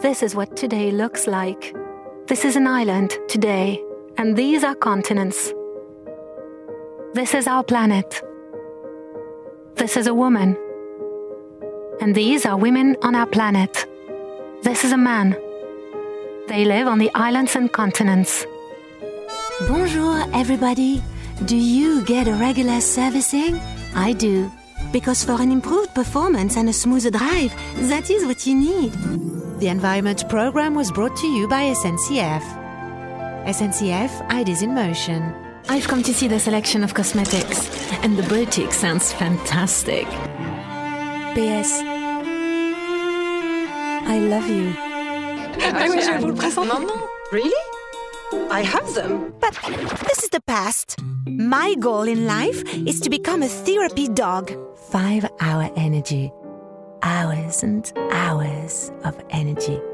This is what today looks like. This is an island today, and these are continents. This is our planet. This is a woman. And these are women on our planet. This is a man. They live on the islands and continents. Bonjour, everybody. Do you get a regular servicing? I do. Because for an improved performance and a smoother drive, that is what you need. The Environment Program was brought to you by SNCF. SNCF, Ideas in Motion. I've come to see the selection of cosmetics, and the boutique sounds fantastic. P.S. I love you. Oui, je vous le présente. Non. Really? I have them. But this is the past. My goal in life is to become a therapy dog. 5-hour energy. Hours and hours of energy.